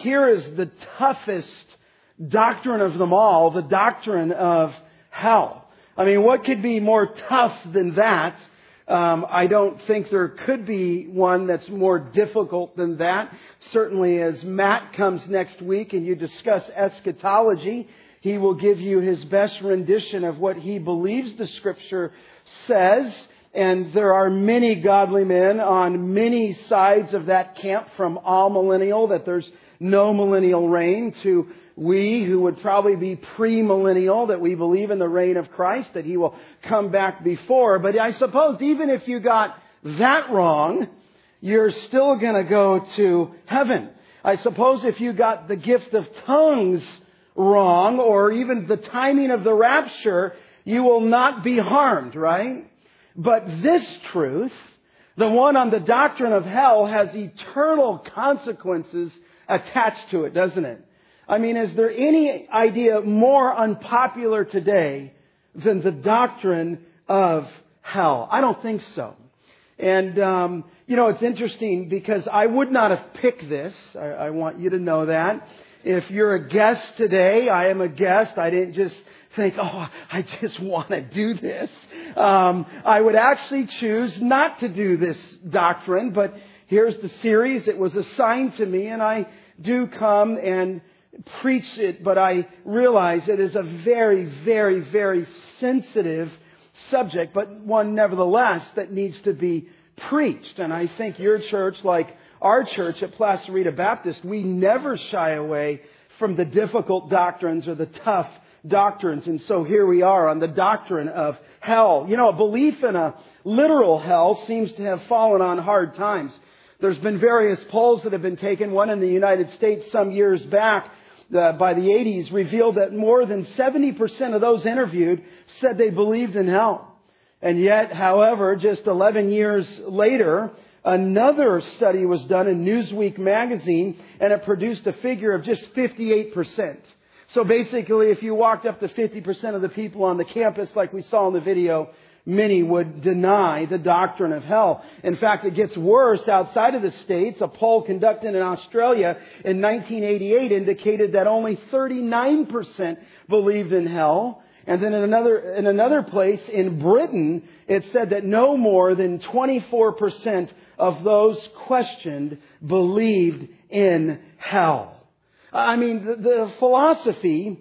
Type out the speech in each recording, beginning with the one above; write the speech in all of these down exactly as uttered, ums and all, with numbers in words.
here is the toughest doctrine of them all, the doctrine of hell. I mean, what could be more tough than that? Um, I don't think there could be one that's more difficult than that. Certainly as Matt comes next week and you discuss eschatology, he will give you his best rendition of what he believes the Scripture says. And there are many godly men on many sides of that camp, from all-millennial, that there's no millennial reign, to we who would probably be pre-millennial, that we believe in the reign of Christ, that He will come back before. But I suppose even if you got that wrong, you're still going to go to heaven. I suppose if you got the gift of tongues wrong, or even the timing of the rapture, you will not be harmed, right? But this truth, the one on the doctrine of hell, has eternal consequences attached to it, doesn't it? I mean, is there any idea more unpopular today than the doctrine of hell? I don't think so. And, um, you know, it's interesting because I would not have picked this. I, I want you to know that. If you're a guest today, I am a guest. I didn't just think, oh, I just want to do this. Um, I would actually choose not to do this doctrine, but here's the series. It was assigned to me, and I do come and preach it, but I realize it is a very, very, very sensitive subject, but one nevertheless that needs to be preached. And I think your church, like our church at Placerita Baptist, we never shy away from the difficult doctrines or the tough doctrines. And so here we are on the doctrine of hell. You know, a belief in a literal hell seems to have fallen on hard times. There's been various polls that have been taken. One in the United States some years back, uh, by the eighties, revealed that more than seventy percent of those interviewed said they believed in hell. And yet, however, just eleven years later, another study was done in Newsweek magazine, and it produced a figure of just fifty-eight percent. So basically, if you walked up to fifty percent of the people on the campus, like we saw in the video, many would deny the doctrine of hell. In fact, it gets worse outside of the States. A poll conducted in Australia in nineteen eighty-eight indicated that only thirty-nine percent believed in hell. And then in another, in another place in Britain, it said that no more than twenty-four percent of those questioned believed in hell. I mean, the, the philosophy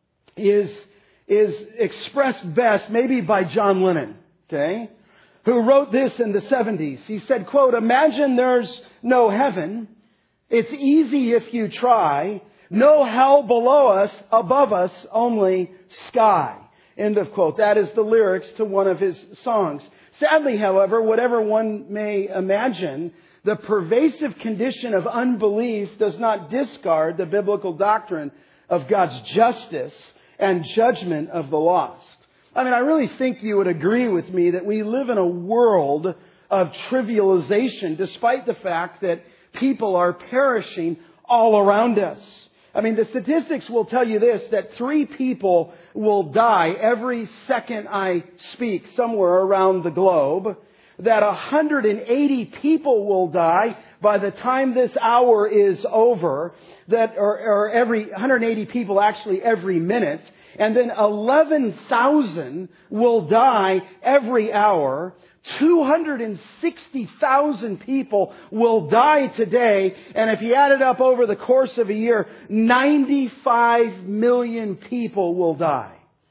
is is expressed best maybe by John Lennon, okay, who wrote this in the seventies. He said, quote, "Imagine there's no heaven. It's easy if you try. No hell below us, above us, only sky." End of quote. That is the lyrics to one of his songs. Sadly, however, whatever one may imagine, the pervasive condition of unbelief does not discard the biblical doctrine of God's justice and judgment of the lost. I mean, I really think you would agree with me that we live in a world of trivialization, despite the fact that people are perishing all around us. I mean, the statistics will tell you this, that three people will die every second I speak somewhere around the globe, that one hundred eighty people will die by the time this hour is over, that or, or every one hundred eighty people actually every minute, and then eleven thousand will die every hour. two hundred sixty thousand people will die today, and if you add it up over the course of a year, ninety-five million people will die.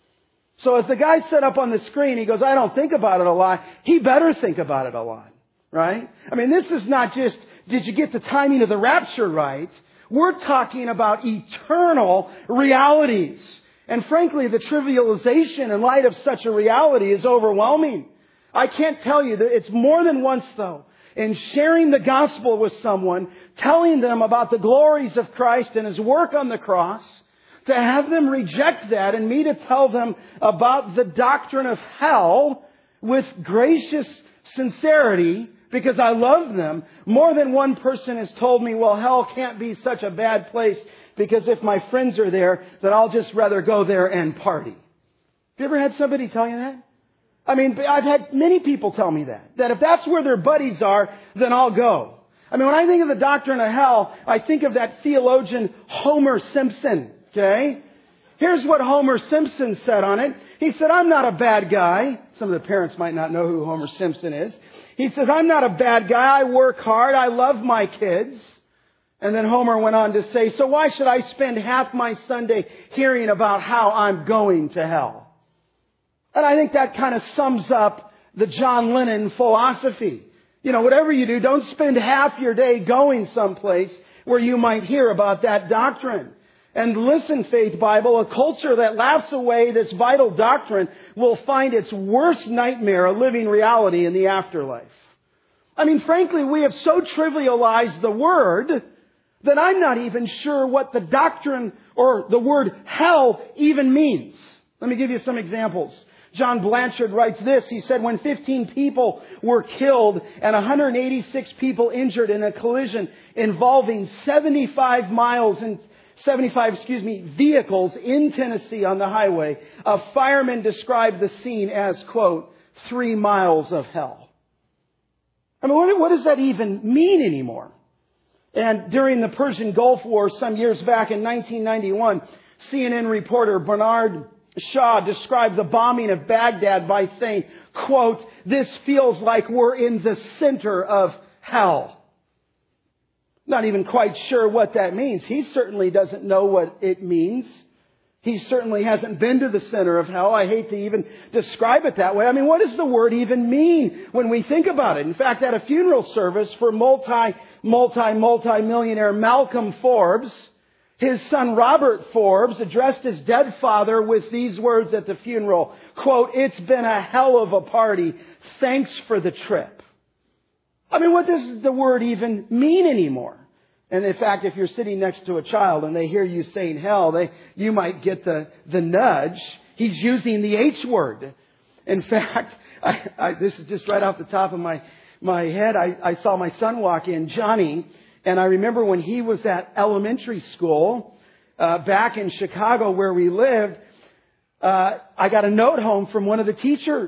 So as the guy said up on the screen, he goes, "I don't think about it a lot." He better think about it a lot, right? I mean, this is not just, did you get the timing of the rapture right? We're talking about eternal realities. And frankly, the trivialization in light of such a reality is overwhelming. I can't tell you that it's more than once, though, in sharing the gospel with someone, telling them about the glories of Christ and His work on the cross, to have them reject that and me to tell them about the doctrine of hell with gracious sincerity because I love them. More than one person has told me, well, hell can't be such a bad place because if my friends are there, then I'll just rather go there and party. Have you ever had somebody tell you that? I mean, I've had many people tell me that. That if that's where their buddies are, then I'll go. I mean, when I think of the doctrine of hell, I think of that theologian Homer Simpson, okay? Here's what Homer Simpson said on it. He said, I'm not a bad guy. Some of the parents might not know who Homer Simpson is. He says, I'm not a bad guy. I work hard. I love my kids. And then Homer went on to say, so why should I spend half my Sunday hearing about how I'm going to hell? And I think that kind of sums up the John Lennon philosophy. You know, whatever you do, don't spend half your day going someplace where you might hear about that doctrine. And listen, Faith Bible, a culture that laughs away this vital doctrine will find its worst nightmare a living reality in the afterlife. I mean, frankly, we have so trivialized the word that I'm not even sure what the doctrine or the word hell even means. Let me give you some examples. John Blanchard writes this. He said, when fifteen people were killed and one hundred eighty-six people injured in a collision involving seventy-five miles and seventy-five, excuse me, vehicles in Tennessee on the highway, a fireman described the scene as, quote, three miles of hell. I mean, what, what does that even mean anymore? And during the Persian Gulf War some years back in nineteen ninety-one, C N N reporter Bernard Shaw described the bombing of Baghdad by saying, quote, this feels like we're in the center of hell. Not even quite sure what that means. He certainly doesn't know what it means. He certainly hasn't been to the center of hell. I hate to even describe it that way. I mean, what does the word even mean when we think about it? In fact, at a funeral service for multi, multi, multi-millionaire Malcolm Forbes, his son Robert Forbes addressed his dead father with these words at the funeral, quote, it's been a hell of a party. Thanks for the trip. I mean, what does the word even mean anymore? And in fact, if you're sitting next to a child and they hear you saying hell, they, you might get the, the nudge. He's using the H word. In fact, I, I, this is just right off the top of my, my head. I, I saw my son walk in, Johnny, and I remember when he was at elementary school, uh, back in Chicago where we lived, uh, I got a note home from one of the teachers.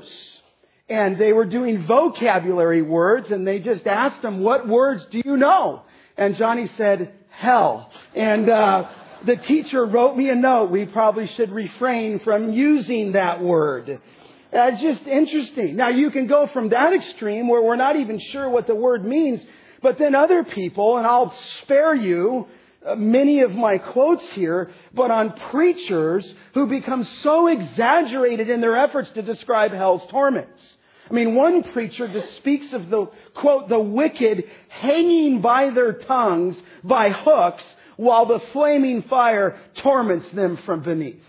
And they were doing vocabulary words, and they just asked him, what words do you know? And Johnny said, hell. And uh, the teacher wrote me a note. We probably should refrain from using that word. Uh, it's just interesting. Now, you can go from that extreme where we're not even sure what the word means, but then other people, and I'll spare you uh, many of my quotes here, but on preachers who become so exaggerated in their efforts to describe hell's torments. I mean, one preacher just speaks of the, quote, the wicked hanging by their tongues by hooks while the flaming fire torments them from beneath.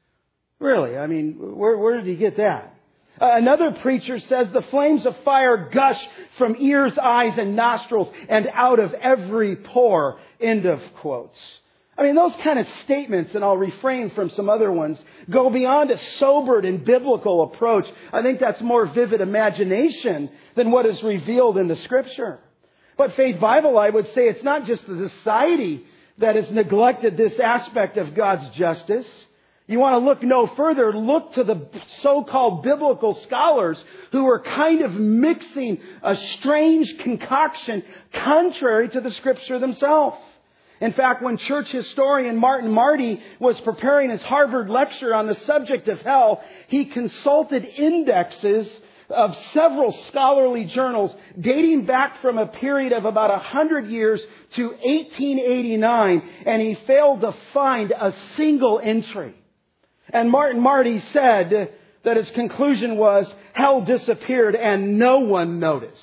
Really? I mean, where, where did he get that? Uh, another preacher says the flames of fire gush from ears, eyes, and nostrils and out of every pore. End of quotes. I mean, those kind of statements, and I'll refrain from some other ones, go beyond a sobered and biblical approach. I think that's more vivid imagination than what is revealed in the Scripture. But Faith Bible, I would say it's not just the society that has neglected this aspect of God's justice. You want to look no further, look to the so-called biblical scholars who are kind of mixing a strange concoction contrary to the Scripture themselves. In fact, when church historian Martin Marty was preparing his Harvard lecture on the subject of hell, he consulted indexes of several scholarly journals dating back from a period of about one hundred years to eighteen eighty-nine, and he failed to find a single entry. And Martin Marty said that his conclusion was hell disappeared and no one noticed.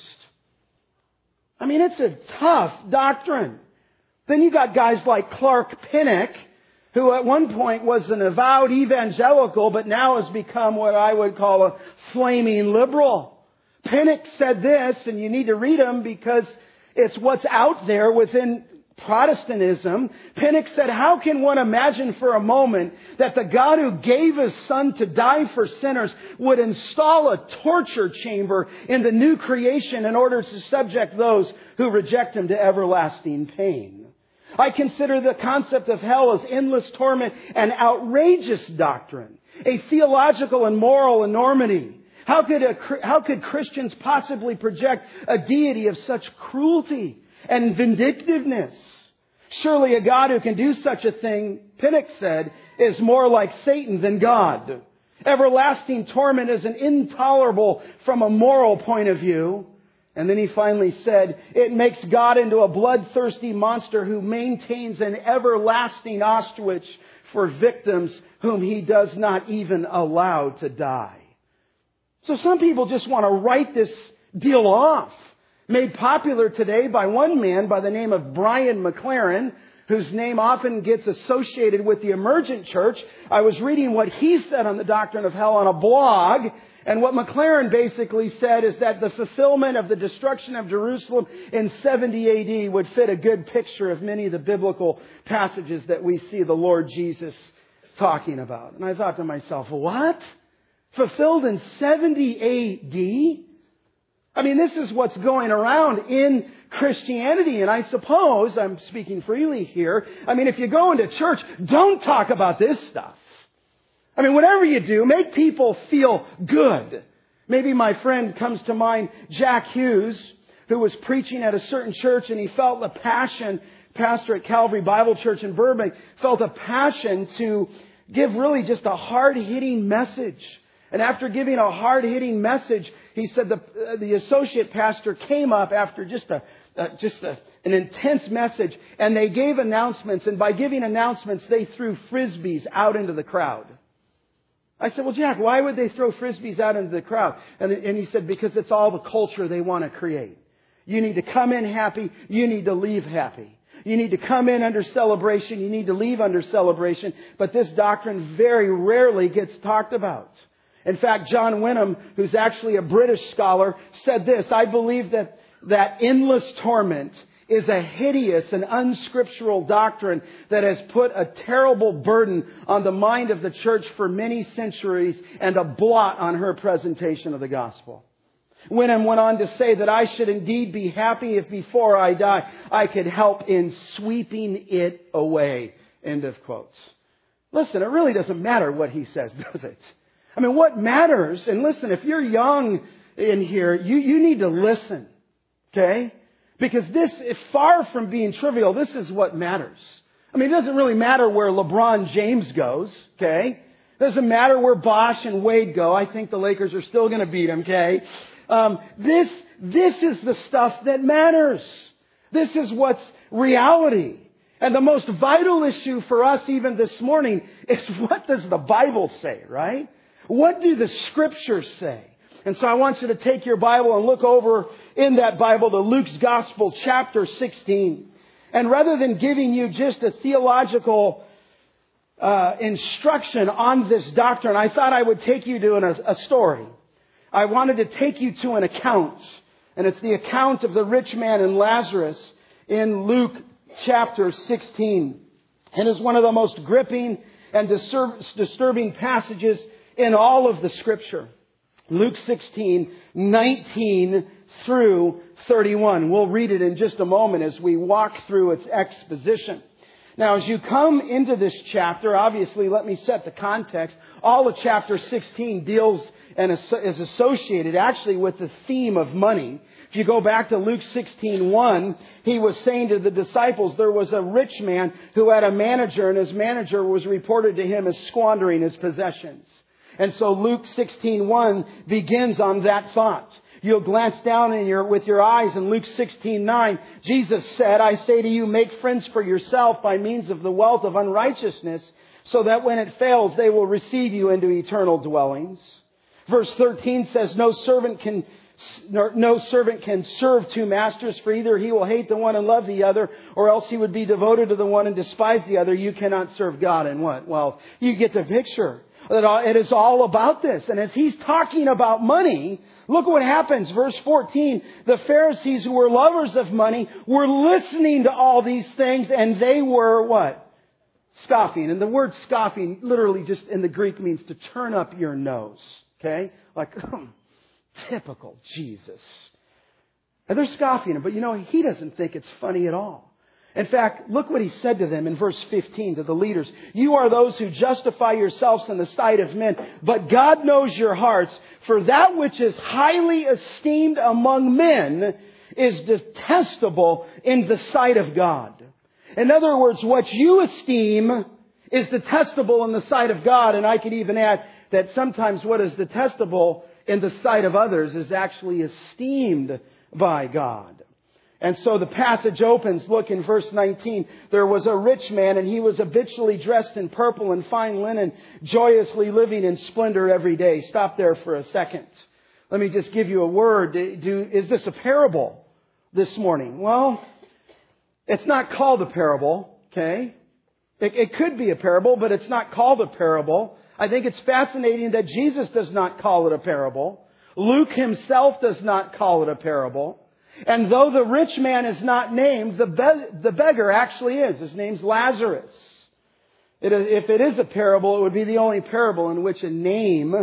I mean, it's a tough doctrine. Then you got guys like Clark Pinnock, who at one point was an avowed evangelical, but now has become what I would call a flaming liberal. Pinnock said this, and you need to read him because it's what's out there within Protestantism. Pinnock said, how can one imagine for a moment that the God who gave His Son to die for sinners would install a torture chamber in the new creation in order to subject those who reject Him to everlasting pain? I consider the concept of hell as endless torment an outrageous doctrine, a theological and moral enormity. How could, a, how could Christians possibly project a deity of such cruelty? and vindictiveness. Surely a God who can do such a thing, Pinnock said, is more like Satan than God. Everlasting torment is an intolerable from a moral point of view. And then he finally said, it makes God into a bloodthirsty monster who maintains an everlasting Auschwitz for victims whom he does not even allow to die. So some people just want to write this deal off. Made popular today by one man by the name of Brian McLaren, whose name often gets associated with the emergent church. I was reading what he said on the doctrine of hell on a blog, and what McLaren basically said is that the fulfillment of the destruction of Jerusalem in seventy A D would fit a good picture of many of the biblical passages that we see the Lord Jesus talking about. And I thought to myself, what? Fulfilled in seventy A D? I mean, this is what's going around in Christianity. And I suppose, I'm speaking freely here, I mean, if you go into church, don't talk about this stuff. I mean, whatever you do, make people feel good. Maybe my friend comes to mind, Jack Hughes, who was preaching at a certain church, and he felt the passion, pastor at Calvary Bible Church in Burbank, felt a passion to give really just a hard-hitting message. And after giving a hard-hitting message, he said the uh, the associate pastor came up after just a uh, just a, an intense message, and they gave announcements. And by giving announcements, they threw frisbees out into the crowd. I said, well, Jack, why would they throw frisbees out into the crowd? And, and he said, because it's all the culture they want to create. You need to come in happy. You need to leave happy. You need to come in under celebration. You need to leave under celebration. But this doctrine very rarely gets talked about. In fact, John Wenham, who's actually a British scholar, said this: I believe that, that endless torment is a hideous and unscriptural doctrine that has put a terrible burden on the mind of the church for many centuries and a blot on her presentation of the gospel. Wenham went on to say that I should indeed be happy if before I die I could help in sweeping it away. End of quotes. Listen, it really doesn't matter what he says, does it? I mean, what matters, and listen, if you're young in here, you, you need to listen, okay? Because this is far from being trivial. This is what matters. I mean, it doesn't really matter where LeBron James goes, okay? It doesn't matter where Bosch and Wade go. I think the Lakers are still going to beat them, okay? Um, this, this is the stuff that matters. This is what's reality. And the most vital issue for us even this morning is, what does the Bible say, right? What do the Scriptures say? And so I want you to take your Bible and look over in that Bible to Luke's Gospel, chapter sixteen. And rather than giving you just a theological uh, instruction on this doctrine, I thought I would take you to an, a story. I wanted to take you to an account. And it's the account of the rich man and Lazarus in Luke chapter sixteen. And it's one of the most gripping and disturbing passages in all of the Scripture. Luke sixteen, nineteen through thirty-one. We'll read it in just a moment as we walk through its exposition. Now, as you come into this chapter, obviously, let me set the context. All of chapter sixteen deals and is associated actually with the theme of money. If you go back to Luke sixteen one, he was saying to the disciples, there was a rich man who had a manager, and his manager was reported to him as squandering his possessions. And so Luke sixteen one begins on that thought. You'll glance down in your, with your eyes in Luke sixteen nine. Jesus said, I say to you, make friends for yourself by means of the wealth of unrighteousness, so that when it fails, they will receive you into eternal dwellings. Verse thirteen says, no servant can No servant can serve two masters, for either he will hate the one and love the other, or else he would be devoted to the one and despise the other. You cannot serve God and what? Well, you get the picture. It is all about this. And as he's talking about money, look what happens. Verse fourteen, the Pharisees, who were lovers of money, were listening to all these things, and they were what? Scoffing. And the word scoffing literally just in the Greek means to turn up your nose. Okay? Like, oh, typical Jesus. And they're scoffing him, but you know, he doesn't think it's funny at all. In fact, look what he said to them in verse fifteen to the leaders. You are those who justify yourselves in the sight of men, but God knows your hearts. For that which is highly esteemed among men is detestable in the sight of God. In other words, what you esteem is detestable in the sight of God. And I could even add that sometimes what is detestable in the sight of others is actually esteemed by God. And so the passage opens, look in verse nineteen, there was a rich man and he was habitually dressed in purple and fine linen, joyously living in splendor every day. Stop there for a second. Let me just give you a word. Do, is this a parable this morning? Well, it's not called a parable, okay? It, it could be a parable, but it's not called a parable. I think it's fascinating that Jesus does not call it a parable. Luke himself does not call it a parable. And though the rich man is not named, the, be- the beggar actually is. His name's Lazarus. It is, if it is a parable, it would be the only parable in which a name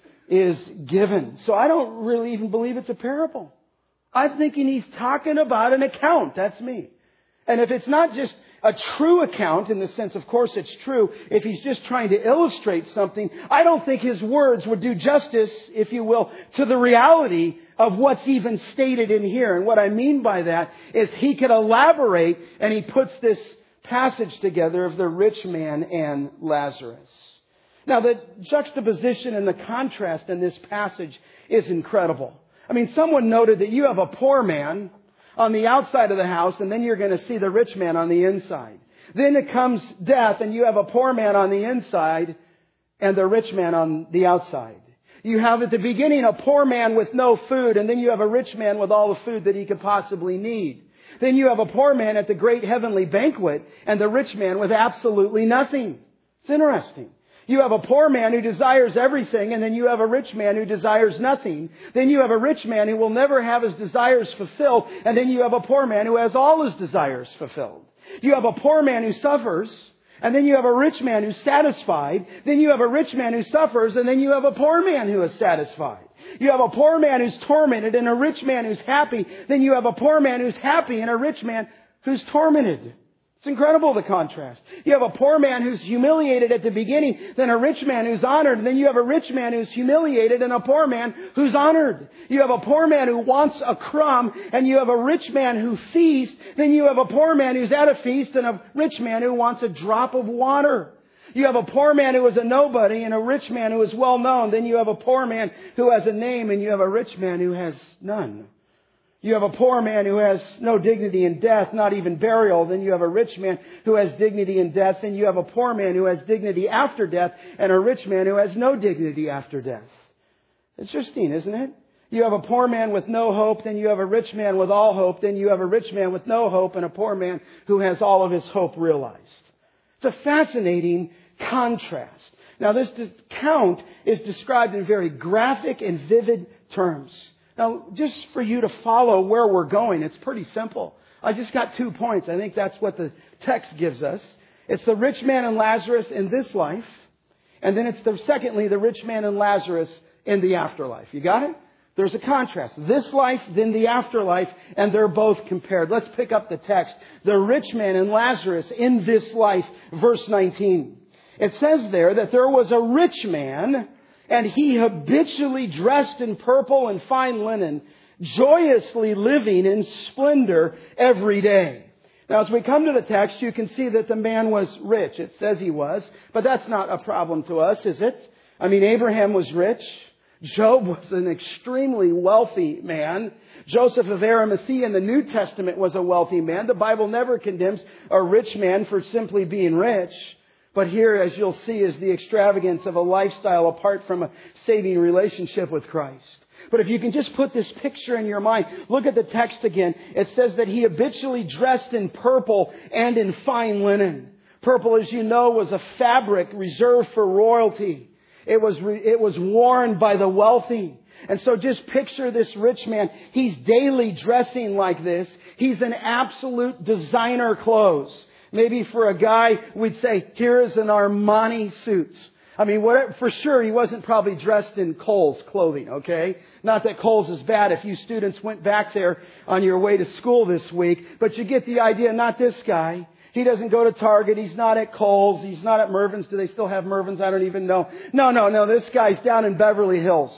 is given. So I don't really even believe it's a parable. I'm thinking he's talking about an account. That's me. And if it's not just a true account, in the sense, of course it's true, if he's just trying to illustrate something, I don't think his words would do justice, if you will, to the reality of what's even stated in here. And what I mean by that is he could elaborate, and he puts this passage together of the rich man and Lazarus. Now, the juxtaposition and the contrast in this passage is incredible. I mean, someone noted that you have a poor man on the outside of the house, and then you're going to see the rich man on the inside. Then it comes death, and you have a poor man on the inside and the rich man on the outside. You have at the beginning a poor man with no food, and then you have a rich man with all the food that he could possibly need. Then you have a poor man at the great heavenly banquet, and the rich man with absolutely nothing. It's interesting. You have a poor man who desires everything, and then you have a rich man who desires nothing. Then you have a rich man who will never have his desires fulfilled, and then you have a poor man who has all his desires fulfilled. You have a poor man who suffers, and then you have a rich man who's satisfied. Then you have a rich man who suffers, and then you have a poor man who is satisfied. You have a poor man who's tormented and a rich man who's happy. Then you have a poor man who's happy and a rich man who's tormented. It's incredible, the contrast. You have a poor man who's humiliated at the beginning, then a rich man who's honored, and then you have a rich man who's humiliated and a poor man who's honored. You have a poor man who wants a crumb, and you have a rich man who feasts, then you have a poor man who's at a feast and a rich man who wants a drop of water. You have a poor man who is a nobody and a rich man who is well known. Then you have a poor man who has a name, and you have a rich man who has none. You have a poor man who has no dignity in death, not even burial. Then you have a rich man who has dignity in death. Then you have a poor man who has dignity after death, and a rich man who has no dignity after death. It's interesting, isn't it? You have a poor man with no hope. Then you have a rich man with all hope. Then you have a rich man with no hope, and a poor man who has all of his hope realized. It's a fascinating contrast. Now, this account is described in very graphic and vivid terms. Now, just for you to follow where we're going, it's pretty simple. I just got two points. I think that's what the text gives us. It's the rich man and Lazarus in this life. And then it's the, secondly, the rich man and Lazarus in the afterlife. You got it? There's a contrast. This life, then the afterlife, and they're both compared. Let's pick up the text. The rich man and Lazarus in this life, verse nineteen. It says there that there was a rich man, and he habitually dressed in purple and fine linen, joyously living in splendor every day. Now, as we come to the text, you can see that the man was rich. It says he was, but that's not a problem to us, is it? I mean, Abraham was rich. Job was an extremely wealthy man. Joseph of Arimathea in the New Testament was a wealthy man. The Bible never condemns a rich man for simply being rich. But here, as you'll see, is the extravagance of a lifestyle apart from a saving relationship with Christ. But if you can just put this picture in your mind, look at the text again. It says that he habitually dressed in purple and in fine linen. Purple, as you know, was a fabric reserved for royalty. It was, it was worn by the wealthy. And so just picture this rich man. He's daily dressing like this. He's in absolute designer clothes. Maybe for a guy, we'd say, here is an Armani suit. I mean, whatever, for sure, he wasn't probably dressed in Kohl's clothing, okay? Not that Kohl's is bad if you students went back there on your way to school this week. But you get the idea, not this guy. He doesn't go to Target. He's not at Kohl's. He's not at Mervyn's. Do they still have Mervyn's? I don't even know. No, no, no. This guy's down in Beverly Hills.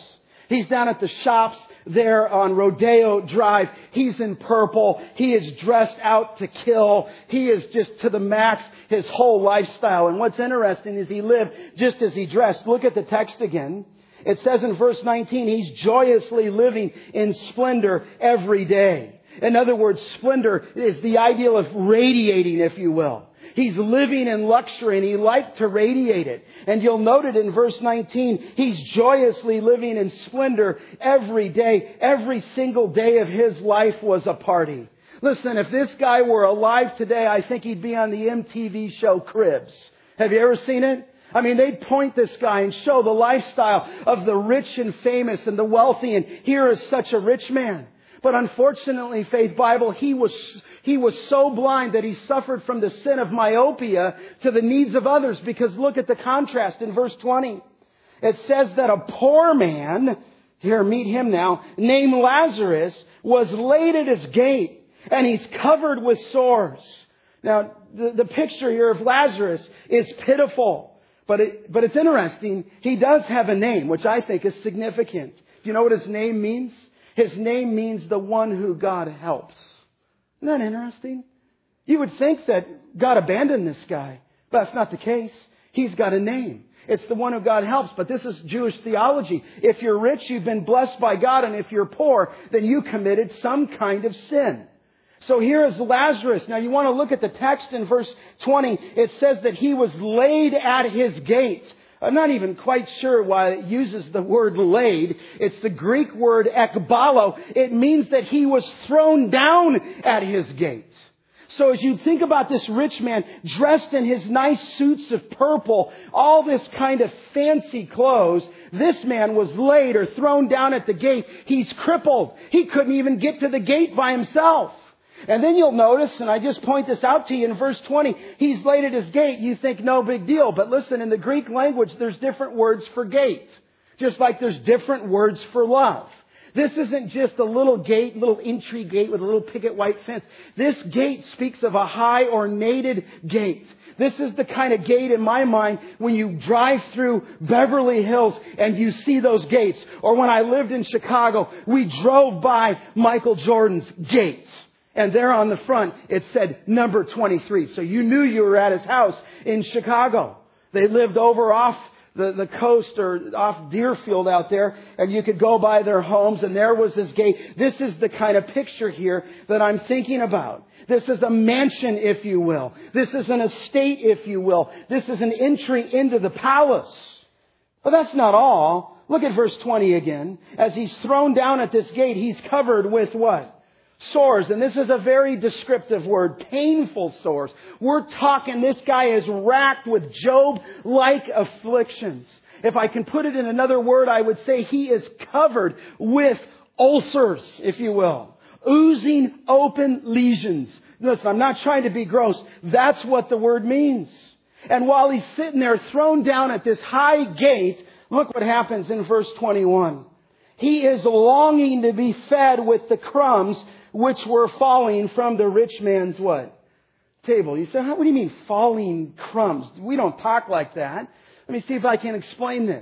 He's down at the shops there on Rodeo Drive. He's in purple. He is dressed out to kill. He is just to the max his whole lifestyle. And what's interesting is he lived just as he dressed. Look at the text again. It says in verse nineteen, he's joyously living in splendor every day. In other words, splendor is the ideal of radiating, if you will. He's living in luxury and he liked to radiate it. And you'll note it in verse nineteen. He's joyously living in splendor every day. Every single day of his life was a party. Listen, if this guy were alive today, I think he'd be on the M T V show Cribs. Have you ever seen it? I mean, they'd point this guy and show the lifestyle of the rich and famous and the wealthy. And here is such a rich man. But unfortunately, Faith Bible, he was, he was so blind that he suffered from the sin of myopia to the needs of others. Because look at the contrast in verse twenty. It says that a poor man, here meet him now, named Lazarus, was laid at his gate and he's covered with sores. Now, the, the picture here of Lazarus is pitiful. But it, but it's interesting. He does have a name, which I think is significant. Do you know what his name means? His name means the one who God helps. Isn't that interesting? You would think that God abandoned this guy, but that's not the case. He's got a name. It's the one who God helps. But this is Jewish theology. If you're rich, you've been blessed by God. And if you're poor, then you committed some kind of sin. So here is Lazarus. Now you want to look at the text in verse twenty. It says that he was laid at his gate. I'm not even quite sure why it uses the word laid. It's the Greek word ekbalo. It means that he was thrown down at his gate. So as you think about this rich man dressed in his nice suits of purple, all this kind of fancy clothes, this man was laid or thrown down at the gate. He's crippled. He couldn't even get to the gate by himself. And then you'll notice, and I just point this out to you in verse twenty, he's laid at his gate. You think no big deal. But listen, in the Greek language, there's different words for gate. Just like there's different words for love. This isn't just a little gate, little entry gate with a little picket white fence. This gate speaks of a high ornated gate. This is the kind of gate in my mind when you drive through Beverly Hills and you see those gates. Or when I lived in Chicago, we drove by Michael Jordan's gates. And there on the front, it said number twenty-three. So you knew you were at his house in Chicago. They lived over off the, the coast or off Deerfield out there. And you could go by their homes and there was his gate. This is the kind of picture here that I'm thinking about. This is a mansion, if you will. This is an estate, if you will. This is an entry into the palace. But that's not all. Look at verse twenty again. As he's thrown down at this gate, he's covered with what? Sores. And this is a very descriptive word. Painful sores. We're talking this guy is racked with Job-like afflictions. If I can put it in another word, I would say he is covered with ulcers, if you will. Oozing open lesions. Listen, I'm not trying to be gross. That's what the word means. And while he's sitting there thrown down at this high gate, look what happens in verse twenty-one. He is longing to be fed with the crumbs which were falling from the rich man's what? Table. You say, what do you mean falling crumbs? We don't talk like that. Let me see if I can explain this.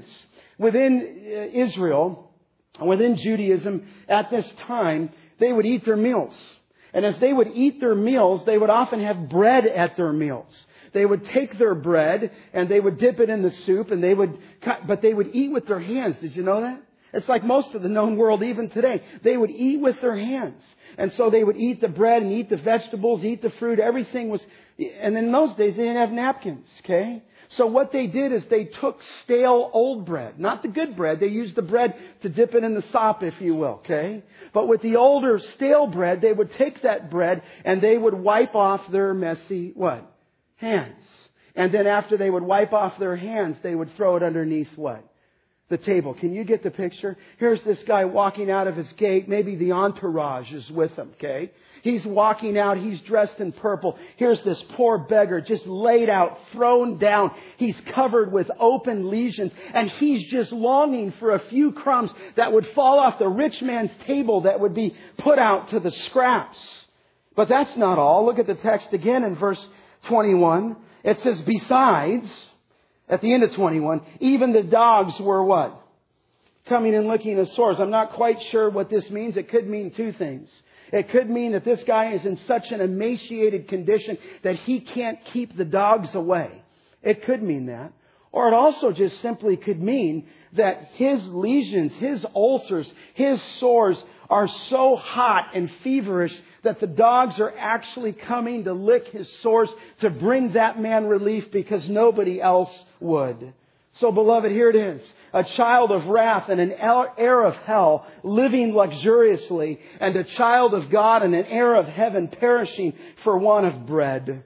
Within Israel, within Judaism, at this time, they would eat their meals. And as they would eat their meals, they would often have bread at their meals. They would take their bread and they would dip it in the soup and they would cut, but they would eat with their hands. Did you know that? It's like most of the known world even today. They would eat with their hands. And so they would eat the bread and eat the vegetables, eat the fruit. Everything was... And in those days, they didn't have napkins, okay? So what they did is they took stale old bread. Not the good bread. They used the bread to dip it in the sop, if you will, okay? But with the older stale bread, they would take that bread and they would wipe off their messy, what? Hands. And then after they would wipe off their hands, they would throw it underneath what? The table. Can you get the picture? Here's this guy walking out of his gate. Maybe the entourage is with him, okay? He's walking out. He's dressed in purple. Here's this poor beggar just laid out, thrown down. He's covered with open lesions. And he's just longing for a few crumbs that would fall off the rich man's table that would be put out to the scraps. But that's not all. Look at the text again in verse twenty-one. It says, besides... At the end of twenty-one, even the dogs were what? coming and licking his sores. I'm not quite sure what this means. It could mean two things. It could mean that this guy is in such an emaciated condition that he can't keep the dogs away. It could mean that. Or it also just simply could mean that his lesions, his ulcers, his sores are so hot and feverish that the dogs are actually coming to lick his sores to bring that man relief because nobody else would. So, beloved, here it is. A child of wrath and an heir of hell living luxuriously, and a child of God and an heir of heaven perishing for want of bread.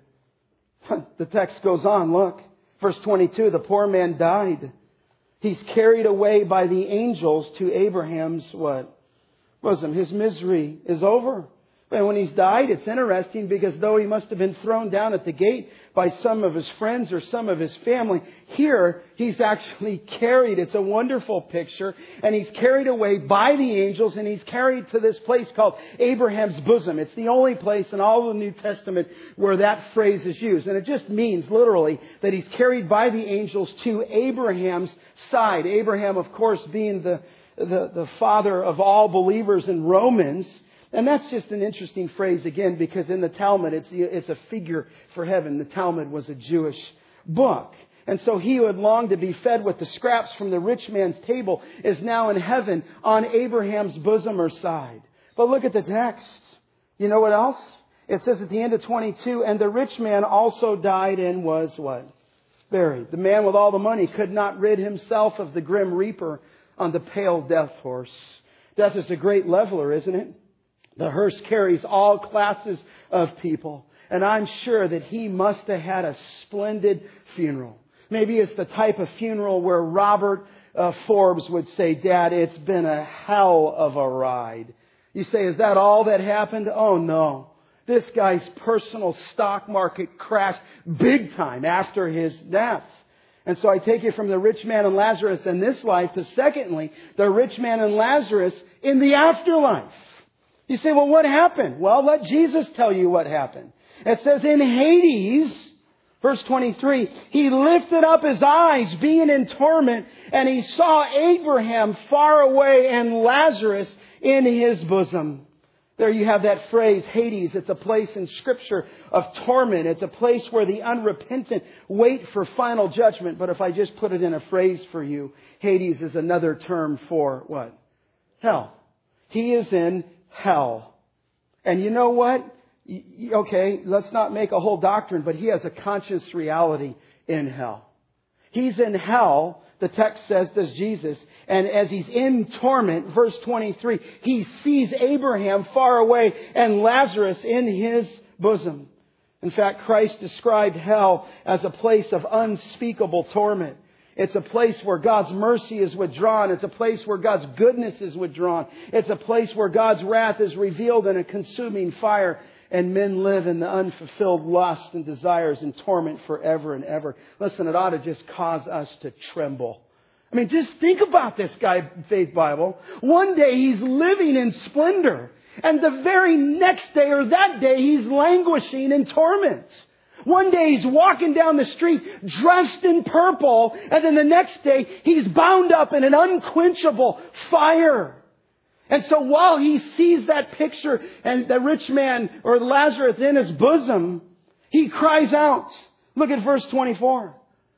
The text goes on, look. Verse twenty-two, the poor man died. He's carried away by the angels to Abraham's what? Bosom. His misery is over. And when he's died, it's interesting because though he must have been thrown down at the gate by some of his friends or some of his family, here he's actually carried. It's a wonderful picture. And he's carried away by the angels, and he's carried to this place called Abraham's bosom. It's the only place in all of the New Testament where that phrase is used. And it just means literally that he's carried by the angels to Abraham's side. Abraham, of course, being the, the, the father of all believers in Romans. And that's just an interesting phrase again, because in the Talmud, it's, it's a figure for heaven. The Talmud was a Jewish book. And so he who had longed to be fed with the scraps from the rich man's table is now in heaven on Abraham's bosom or side. But look at the text. You know what else? It says at the end of twenty-two, and the rich man also died and was what? Buried. The man with all the money could not rid himself of the grim reaper on the pale death horse. Death is a great leveler, isn't it? The hearse carries all classes of people. And I'm sure that he must have had a splendid funeral. Maybe it's the type of funeral where Robert uh, Forbes would say, Dad, it's been a hell of a ride. You say, is that all that happened? Oh, no. This guy's personal stock market crashed big time after his death. And so I take you from the rich man and Lazarus in this life to, secondly, the rich man and Lazarus in the afterlife. You say, well, what happened? Well, let Jesus tell you what happened. It says in Hades, verse twenty-three, he lifted up his eyes being in torment, and he saw Abraham far away and Lazarus in his bosom. There you have that phrase, Hades. It's a place in Scripture of torment. It's a place where the unrepentant wait for final judgment. But if I just put it in a phrase for you, Hades is another term for what? Hell. He is in hell. And you know what? Okay, let's not make a whole doctrine, but he has a conscious reality in hell. He's in hell, the text says, does Jesus. And as he's in torment, verse twenty-three, he sees Abraham far away and Lazarus in his bosom. In fact, Christ described hell as a place of unspeakable torment. It's a place where God's mercy is withdrawn. It's a place where God's goodness is withdrawn. It's a place where God's wrath is revealed in a consuming fire. And men live in the unfulfilled lust and desires and torment forever and ever. Listen, it ought to just cause us to tremble. I mean, just think about this guy, Faith Bible. One day he's living in splendor. And the very next day or that day he's languishing in torment. One day he's walking down the street dressed in purple, and then the next day he's bound up in an unquenchable fire. And so while he sees that picture and the rich man or Lazarus in his bosom, he cries out. Look at verse twenty-four.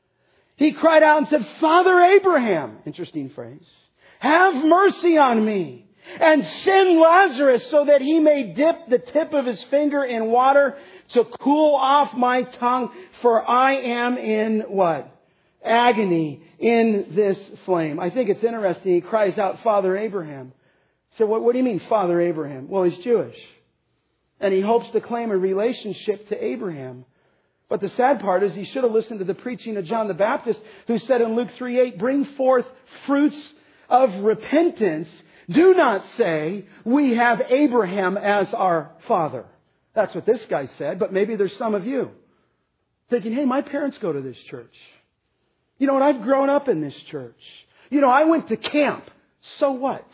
He cried out and said, Father Abraham, interesting phrase, have mercy on me and send Lazarus so that he may dip the tip of his finger in water to cool off my tongue, for I am in what? Agony in this flame. I think it's interesting. He cries out, Father Abraham. So what, what do you mean, Father Abraham? Well, he's Jewish. And he hopes to claim a relationship to Abraham. But the sad part is he should have listened to the preaching of John the Baptist, who said in Luke three eight, bring forth fruits of repentance. Do not say, we have Abraham as our father. That's what this guy said, but maybe there's some of you thinking, hey, my parents go to this church. You know what? I've grown up in this church. You know, I went to camp. So what?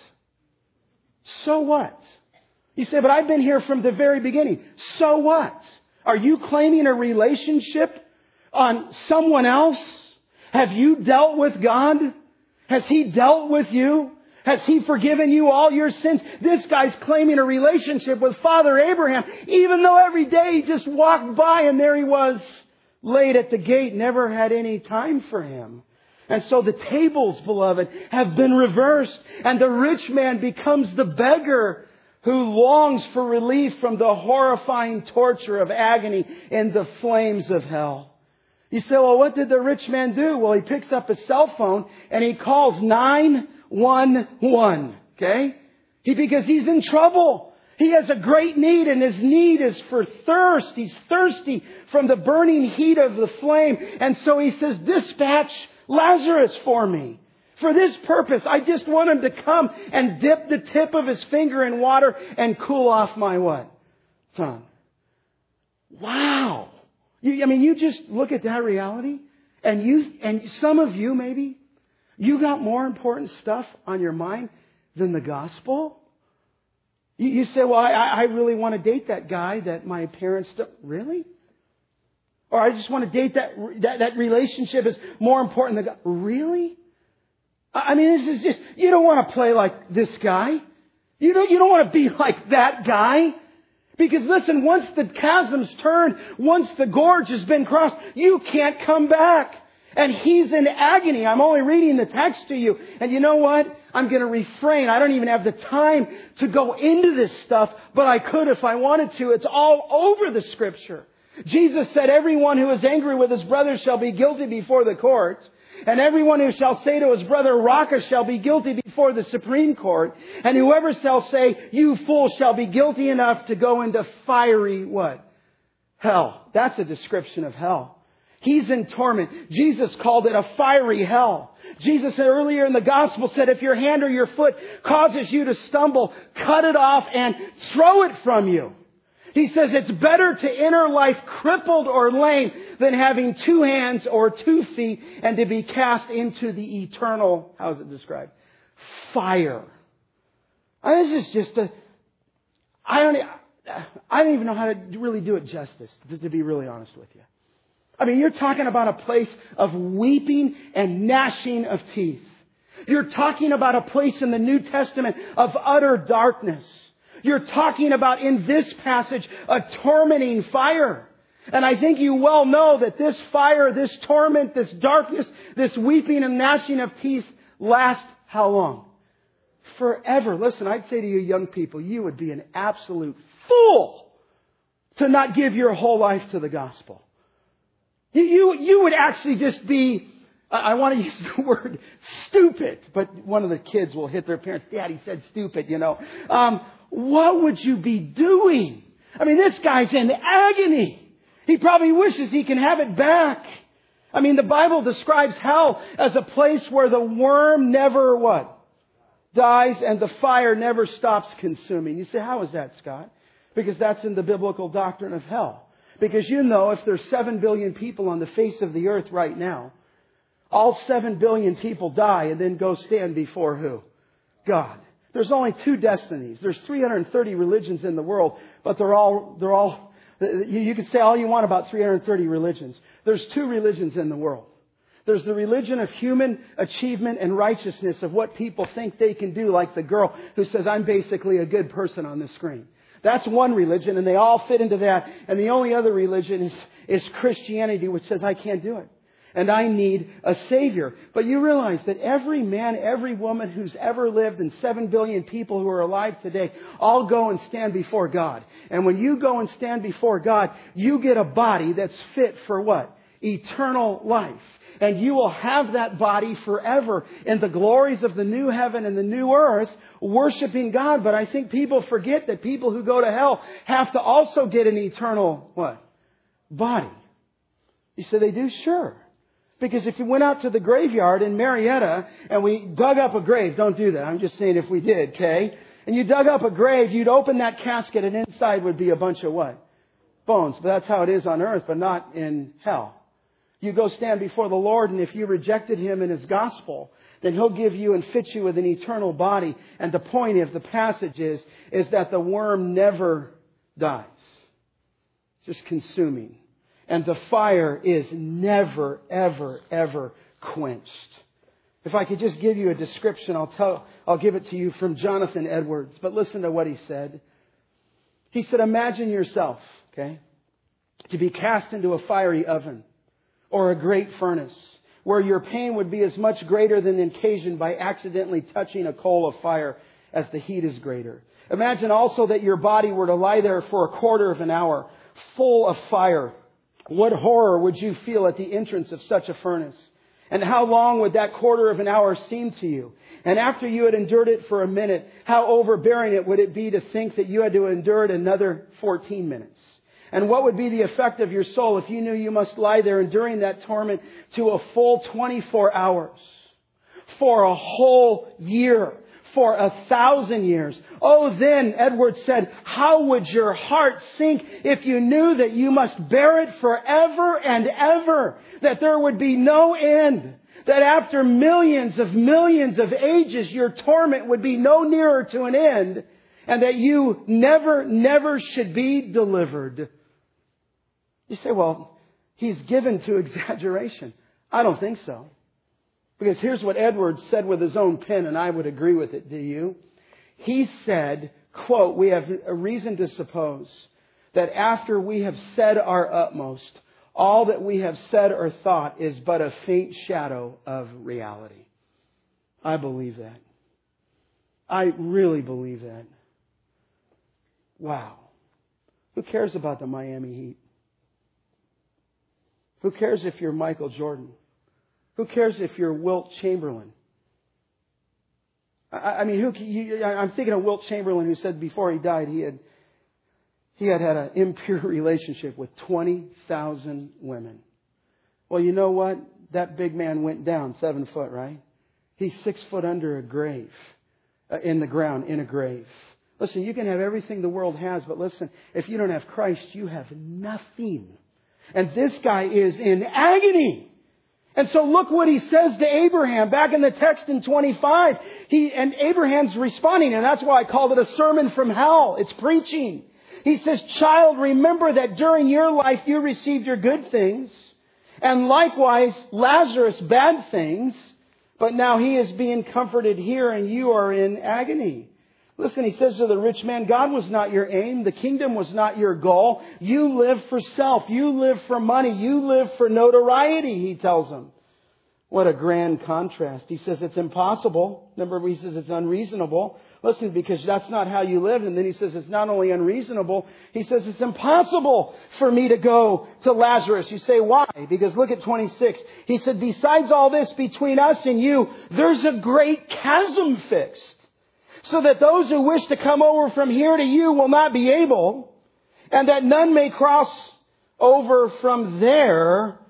So what? You say, but I've been here from the very beginning. So what? Are you claiming a relationship on someone else? Have you dealt with God? Has He dealt with you? Has He forgiven you all your sins? This guy's claiming a relationship with Father Abraham, even though every day he just walked by and there he was, laid at the gate, never had any time for him. And so the tables, beloved, have been reversed, and the rich man becomes the beggar who longs for relief from the horrifying torture of agony in the flames of hell. You say, well, what did the rich man do? Well, he picks up his cell phone and he calls nine one one. Okay? He, because he's in trouble. He has a great need, and his need is for thirst. He's thirsty from the burning heat of the flame. And so he says, dispatch Lazarus for me. For this purpose, I just want him to come and dip the tip of his finger in water and cool off my what? Tongue. Wow. You, I mean, you just look at that reality, and you, and some of you maybe, you got more important stuff on your mind than the gospel. You, you say, well, I, I really want to date that guy that my parents don't. Really? Or I just want to date that, that, that relationship is more important than God. Really? I mean, this is just, you don't want to play like this guy. You don't, you don't want to be like that guy. Because listen, once the chasm's turned, once the gorge has been crossed, you can't come back. And he's in agony. I'm only reading the text to you. And you know what? I'm going to refrain. I don't even have the time to go into this stuff, but I could if I wanted to. It's all over the Scripture. Jesus said, everyone who is angry with his brother shall be guilty before the court. And everyone who shall say to his brother, Raca, shall be guilty before the Supreme Court. And whoever shall say, you fool, shall be guilty enough to go into fiery, what? Hell. That's a description of hell. He's in torment. Jesus called it a fiery hell. Jesus said earlier in the gospel said, if your hand or your foot causes you to stumble, cut it off and throw it from you. He says it's better to enter life crippled or lame than having two hands or two feet and to be cast into the eternal, how is it described? Fire. And this is just a, I don't, I don't even know how to really do it justice, to, to be really honest with you. I mean, you're talking about a place of weeping and gnashing of teeth. You're talking about a place in the New Testament of utter darkness. You're talking about in this passage a tormenting fire. And I think you well know that this fire, this torment, this darkness, this weeping and gnashing of teeth lasts how long? Forever. Listen, I'd say to you young people, you would be an absolute fool to not give your whole life to the gospel. You, you, you would actually just be, I want to use the word stupid, but one of the kids will hit their parents, Daddy said stupid, you know. Um, what would you be doing? I mean, this guy's in agony. He probably wishes he can have it back. I mean, the Bible describes hell as a place where the worm never what? Dies and the fire never stops consuming. You say, how is that, Scott? Because that's in the biblical doctrine of hell. Because you know, if there's seven billion people on the face of the earth right now, all seven billion people die and then go stand before who? God. There's only two destinies. There's three hundred thirty religions in the world, but they're all, they're all, you, you can say all you want about three hundred thirty religions. There's two religions in the world. There's the religion of human achievement and righteousness of what people think they can do, like the girl who says, I'm basically a good person on the screen. That's one religion, and they all fit into that. And the only other religion is, is Christianity, which says, I can't do it. And I need a Savior. But you realize that every man, every woman who's ever lived, and seven billion people who are alive today, all go and stand before God. And when you go and stand before God, you get a body that's fit for what? Eternal life. And you will have that body forever in the glories of the new heaven and the new earth, worshiping God. But I think people forget that people who go to hell have to also get an eternal what? Body. You say they do? Sure. Because if you went out to the graveyard in Marietta and we dug up a grave, don't do that. I'm just saying if we did, okay? And you dug up a grave, you'd open that casket and inside would be a bunch of what? Bones. But that's how it is on earth, but not in hell. You go stand before the Lord, and if you rejected Him and His gospel, then He'll give you and fit you with an eternal body. And the point of the passage is, is that the worm never dies. It's just consuming. And the fire is never, ever, ever quenched. If I could just give you a description, I'll tell, I'll give it to you from Jonathan Edwards. But listen to what he said. He said, imagine yourself, okay, to be cast into a fiery oven or a great furnace where your pain would be as much greater than occasioned by accidentally touching a coal of fire as the heat is greater. Imagine also that your body were to lie there for a quarter of an hour full of fire. What horror would you feel at the entrance of such a furnace? And how long would that quarter of an hour seem to you? And after you had endured it for a minute, how overbearing it would it be to think that you had to endure it another fourteen minutes? And what would be the effect of your soul if you knew you must lie there enduring that torment to a full twenty-four hours? For a whole year. For a thousand years. Oh, then, Edwards said, how would your heart sink if you knew that you must bear it forever and ever? That there would be no end. That after millions of millions of ages, your torment would be no nearer to an end. And that you never, never should be delivered. You say, well, he's given to exaggeration. I don't think so. Because here's what Edwards said with his own pen, and I would agree with it, do you? He said, quote, we have a reason to suppose that after we have said our utmost, all that we have said or thought is but a faint shadow of reality. I believe that. I really believe that. Wow. Who cares about the Miami Heat? Who cares if you're Michael Jordan? Who cares if you're Wilt Chamberlain? I, I mean, who? You, I'm thinking of Wilt Chamberlain, who said before he died he had he had had an impure relationship with twenty thousand women. Well, you know what? That big man went down seven foot, right? He's six foot under a grave, uh, in the ground, in a grave. Listen, you can have everything the world has, but listen, if you don't have Christ, you have nothing. And this guy is in agony. And so look what he says to Abraham back in the text in twenty-five. He, and Abraham's responding, and that's why I called it a sermon from hell. It's preaching. He says, child, remember that during your life you received your good things, and likewise Lazarus bad things, but now he is being comforted here and you are in agony. Listen, he says to the rich man, God was not your aim. The kingdom was not your goal. You live for self. You live for money. You live for notoriety, he tells him. What a grand contrast. He says it's impossible. Remember, he says it's unreasonable. Listen, because that's not how you live. And then he says it's not only unreasonable, he says it's impossible for me to go to Lazarus. You say, why? Because look at twenty-six. He said, besides all this between us and you, there's a great chasm fixed. So that those who wish to come over from here to you will not be able, and that none may cross over from there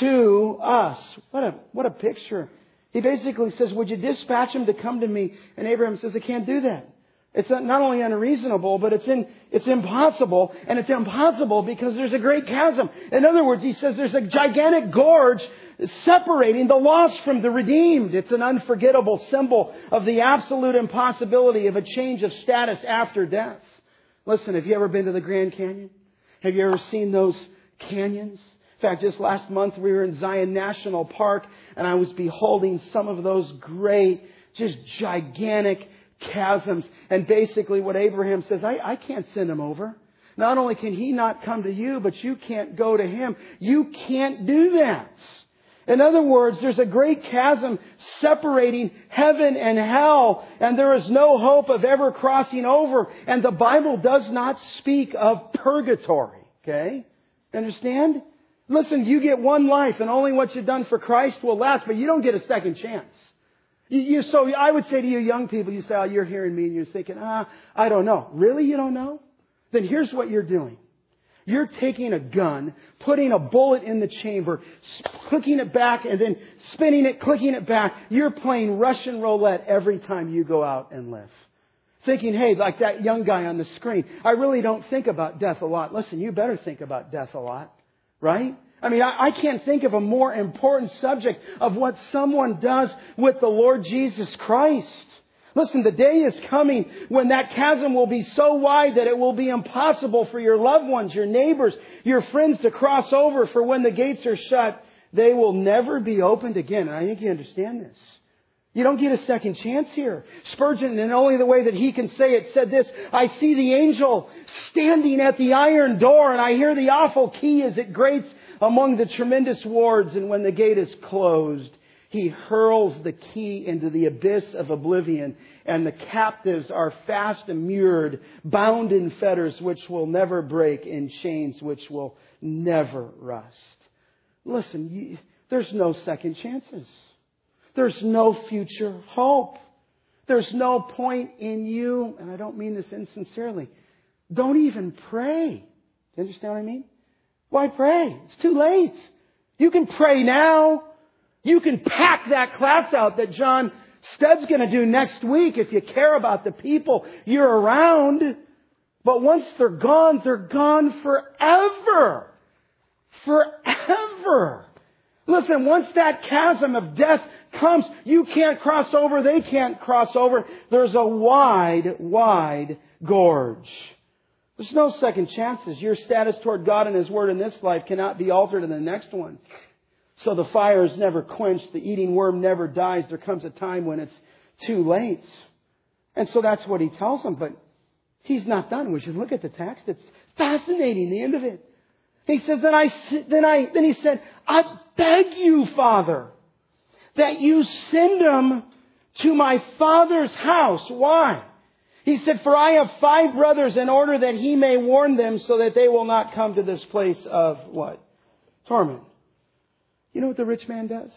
to us. What a, what a picture. He basically says, would you dispatch him to come to me? And Abraham says, I can't do that. It's not only unreasonable, but it's in, it's impossible. And it's impossible because there's a great chasm. In other words, he says there's a gigantic gorge separating the lost from the redeemed. It's an unforgettable symbol of the absolute impossibility of a change of status after death. Listen, have you ever been to the Grand Canyon? Have you ever seen those canyons? In fact, just last month we were in Zion National Park and I was beholding some of those great, just gigantic chasms. And basically what Abraham says, I, I can't send him over. Not only can he not come to you, but you can't go to him. You can't do that. In other words, there's a great chasm separating heaven and hell, and there is no hope of ever crossing over. And the Bible does not speak of purgatory. Okay? Understand? Listen, you get one life, and only what you've done for Christ will last, but you don't get a second chance. You, you, so I would say to you young people, you say, oh, you're hearing me, and you're thinking, ah, I don't know. Really, you don't know? Then here's what you're doing. You're taking a gun, putting a bullet in the chamber, clicking it back, and then spinning it, clicking it back. You're playing Russian roulette every time you go out and live. Thinking, hey, like that young guy on the screen, I really don't think about death a lot. Listen, you better think about death a lot, right? I mean, I, I can't think of a more important subject of what someone does with the Lord Jesus Christ. Listen, the day is coming when that chasm will be so wide that it will be impossible for your loved ones, your neighbors, your friends to cross over. For when the gates are shut, they will never be opened again. And I think you understand this. You don't get a second chance here. Spurgeon, in only the way that he can say it, said this: I see the angel standing at the iron door, and I hear the awful key as it grates among the tremendous wards, and when the gate is closed, he hurls the key into the abyss of oblivion, and the captives are fast immured, bound in fetters which will never break, in chains which will never rust. Listen, you, there's no second chances. There's no future hope. There's no point in you, and I don't mean this insincerely, don't even pray. You understand what I mean? Why pray? It's too late. You can pray now. You can pack that class out that John Stead's going to do next week if you care about the people you're around. But once they're gone, they're gone forever. Forever. Listen, once that chasm of death comes, you can't cross over, they can't cross over. There's a wide, wide gorge. There's no second chances. Your status toward God and His Word in this life cannot be altered in the next one. So the fire is never quenched. The eating worm never dies. There comes a time when it's too late. And so that's what he tells them. But he's not done. We should look at the text. It's fascinating, the end of it. He says, then I, then I, then he said, I beg you, Father, that you send them to my father's house. Why? He said, for I have five brothers, in order that he may warn them so that they will not come to this place of what? Torment. You know what the rich man does?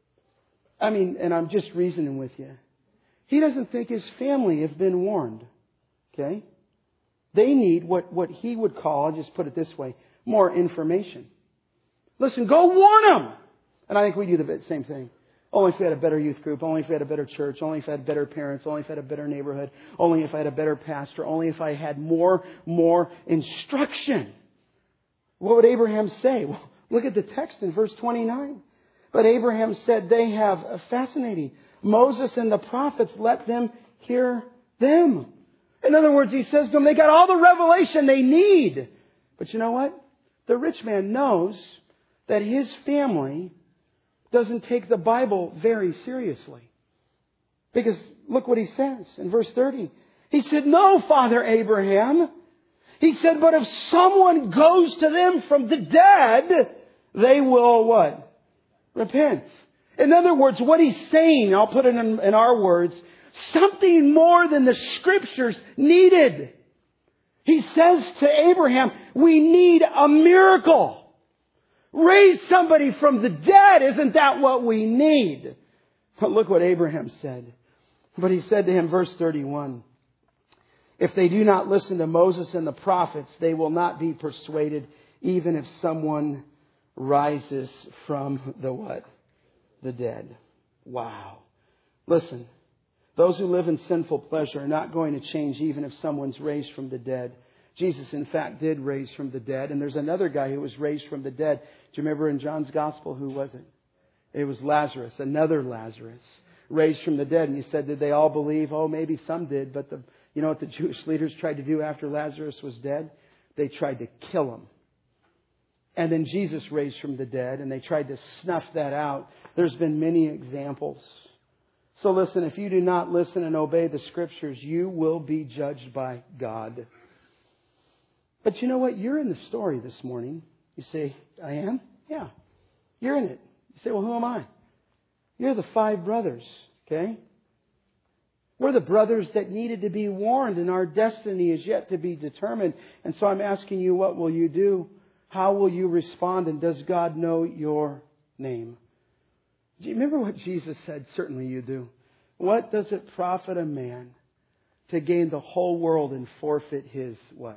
I mean, and I'm just reasoning with you. He doesn't think his family have been warned. Okay? They need what, what he would call, I'll just put it this way, more information. Listen, go warn them! And I think we do the same thing. Only if we had a better youth group. Only if we had a better church. Only if I had better parents. Only if I had a better neighborhood. Only if I had a better pastor. Only if I had more, more instruction. What would Abraham say? Well, look at the text in verse twenty-nine. But Abraham said, they have, fascinating, Moses and the prophets, let them hear them. In other words, he says to them, they got all the revelation they need. But you know what? The rich man knows that his family doesn't take the Bible very seriously. Because look what he says in verse thirty. He said, no, Father Abraham. He said, but if someone goes to them from the dead, they will what? Repent. In other words, what he's saying, I'll put it in, in our words, something more than the Scriptures needed. He says to Abraham, we need a miracle. Raise somebody from the dead. Isn't that what we need? But look what Abraham said. But he said to him, verse thirty-one, if they do not listen to Moses and the prophets, they will not be persuaded, even if someone rises from the what? The dead. Wow. Listen, those who live in sinful pleasure are not going to change even if someone's raised from the dead. Jesus, in fact, did raise from the dead. And there's another guy who was raised from the dead. Do you remember in John's Gospel? Who was it? It was Lazarus, another Lazarus, raised from the dead. And he said, did they all believe? Oh, maybe some did. But the, you know what the Jewish leaders tried to do after Lazarus was dead? They tried to kill him. And then Jesus raised from the dead, and they tried to snuff that out. There's been many examples. So listen, if you do not listen and obey the Scriptures, you will be judged by God. But you know what? You're in the story this morning. You say, I am? Yeah. You're in it. You say, well, who am I? You're the five brothers, okay? We're the brothers that needed to be warned, and our destiny is yet to be determined. And so I'm asking you, what will you do? How will you respond? And does God know your name? Do you remember what Jesus said? Certainly you do. What does it profit a man to gain the whole world and forfeit his what?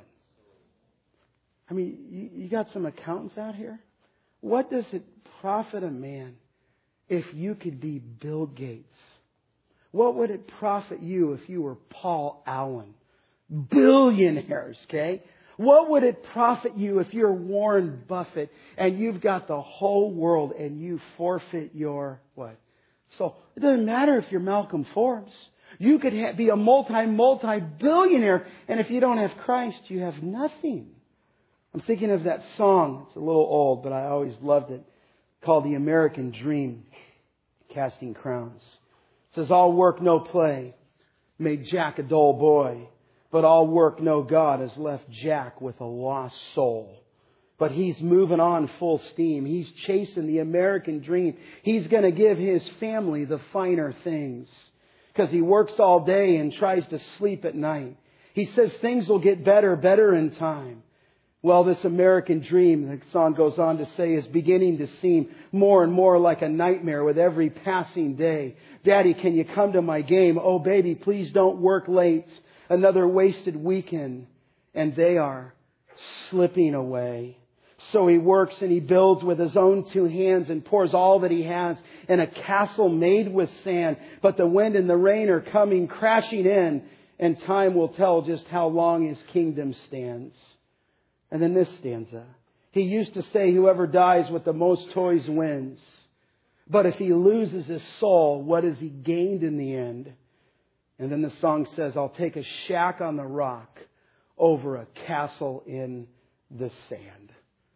I mean, you, you got some accountants out here? What does it profit a man if you could be Bill Gates? What would it profit you if you were Paul Allen? Billionaires, okay? What would it profit you if you're Warren Buffett and you've got the whole world and you forfeit your what? So it doesn't matter if you're Malcolm Forbes. You could ha- be a multi, multi-billionaire, and if you don't have Christ, you have nothing. I'm thinking of that song. It's a little old, but I always loved it. Called The American Dream, Casting Crowns. says, all work, no play made Jack a dull boy, but all work, no God has left Jack with a lost soul. But he's moving on full steam. He's chasing the American dream. He's going to give his family the finer things because he works all day and tries to sleep at night. He says things will get better, better in time. Well, this American dream, the song goes on to say, is beginning to seem more and more like a nightmare with every passing day. Daddy, can you come to my game? Oh, baby, please don't work late. Another wasted weekend. And they are slipping away. So he works and he builds with his own two hands and pours all that he has in a castle made with sand. But the wind and the rain are coming crashing in, and time will tell just how long his kingdom stands. And then this stanza. He used to say, whoever dies with the most toys wins. But if he loses his soul, what has he gained in the end? And then the song says, I'll take a shack on the rock over a castle in the sand.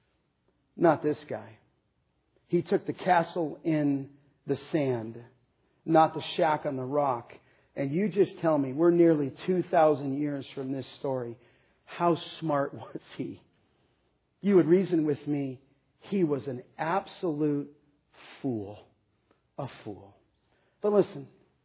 Not this guy. He took the castle in the sand, not the shack on the rock. And you just tell me, we're nearly two thousand years from this story. How smart was he? You would reason with me, he was an absolute fool. A fool. But listen,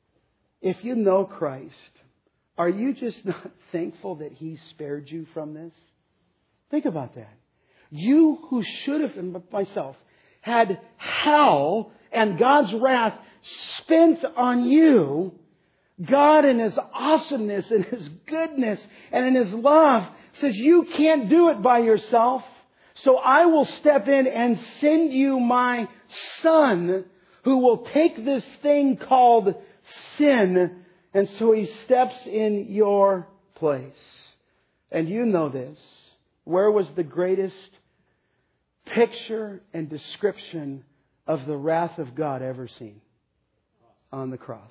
if you know Christ, are you just not thankful that He spared you from this? Think about that. You who should have, and myself, had hell and God's wrath spent on you, God in His awesomeness and His goodness and in His love says, you can't do it by yourself. So I will step in and send you my Son who will take this thing called sin. And so He steps in your place. And you know this. Where was the greatest picture and description of the wrath of God ever seen? On the cross.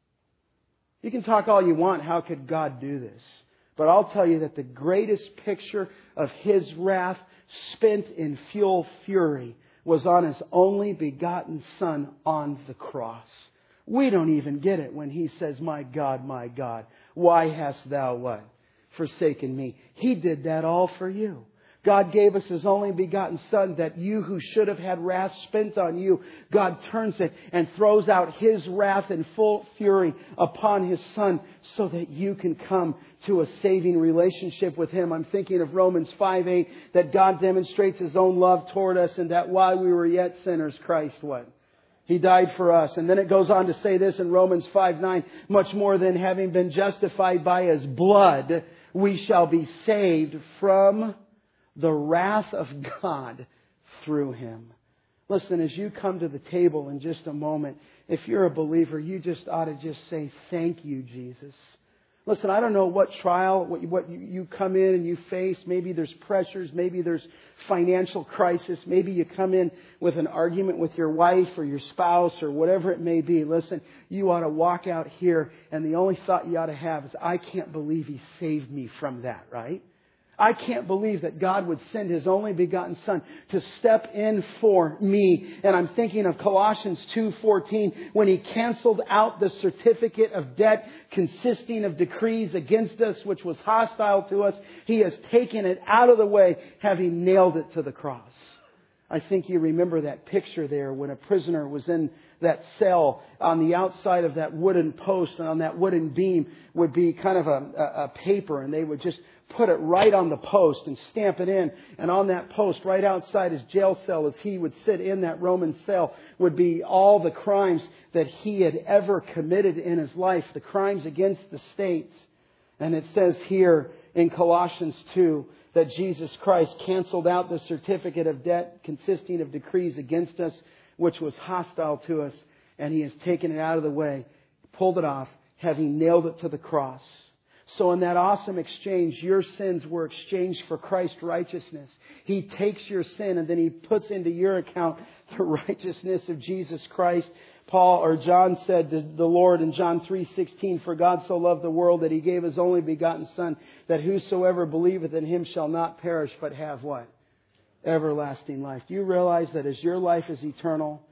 You can talk all you want, how could God do this? But I'll tell you that the greatest picture of His wrath spent in full fury was on His only begotten Son on the cross. We don't even get it when He says, my God, my God, why hast thou what? Forsaken me. He did that all for you. God gave us His only begotten Son that you who should have had wrath spent on you, God turns it and throws out His wrath in full fury upon His Son so that you can come to a saving relationship with Him. I'm thinking of Romans five eight, that God demonstrates His own love toward us and that while we were yet sinners, Christ what? He died for us. And then it goes on to say this in Romans five nine, much more than having been justified by His blood, we shall be saved from the wrath of God through Him. Listen, as you come to the table in just a moment, if you're a believer, you just ought to just say, thank you, Jesus. Listen, I don't know what trial, what, you, what you, you come in and you face. Maybe there's pressures. Maybe there's financial crisis. Maybe you come in with an argument with your wife or your spouse or whatever it may be. Listen, you ought to walk out here and the only thought you ought to have is, I can't believe He saved me from that, right? I can't believe that God would send His only begotten Son to step in for me. And I'm thinking of Colossians two fourteen when He canceled out the certificate of debt consisting of decrees against us, which was hostile to us. He has taken it out of the way, having nailed it to the cross. I think you remember that picture there when a prisoner was in that cell. On the outside of that wooden post and on that wooden beam would be kind of a, a, a paper, and they would just put it right on the post and stamp it in. And on that post, right outside his jail cell, as he would sit in that Roman cell, would be all the crimes that he had ever committed in his life, the crimes against the state. And it says here in Colossians two that Jesus Christ canceled out the certificate of debt consisting of decrees against us, which was hostile to us, and He has taken it out of the way, pulled it off, having nailed it to the cross. So in that awesome exchange, your sins were exchanged for Christ's righteousness. He takes your sin and then He puts into your account the righteousness of Jesus Christ. Paul or John said to the Lord in John three sixteen, for God so loved the world that He gave His only begotten Son, that whosoever believeth in Him shall not perish, but have what? Everlasting life. Do you realize that as your life is eternal,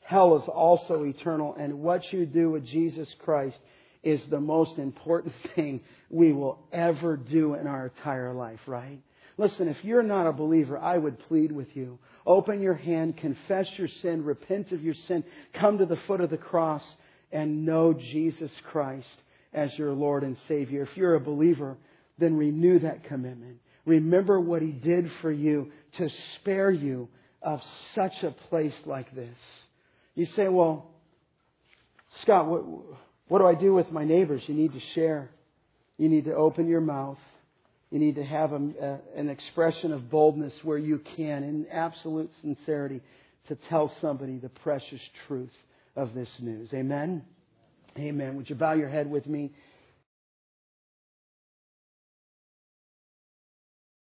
Hell is also eternal. And what you do with Jesus Christ is the most important thing we will ever do in our entire life, right? Listen, if you're not a believer, I would plead with you. Open your hand, confess your sin, repent of your sin, come to the foot of the cross, and know Jesus Christ as your Lord and Savior. If you're a believer, then renew that commitment. Remember what He did for you to spare you of such a place like this. You say, well, Scott, what, what do I do with my neighbors? You need to share. You need to open your mouth. You need to have a, a, an expression of boldness where you can, in absolute sincerity, to tell somebody the precious truth of this news. Amen? Amen. Would you bow your head with me?